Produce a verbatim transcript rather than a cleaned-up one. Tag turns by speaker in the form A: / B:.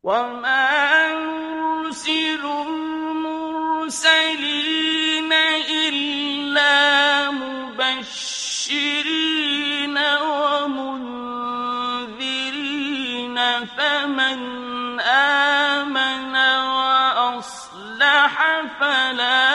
A: وَمَا نُرْسِلُ الْمُرْسَلِينَ إِلَّا مُبَشِّرِينَ وَمُنذِرِينَ ۖ فَمَنْ آمَنَ وَأَصْلَحَ فَلَا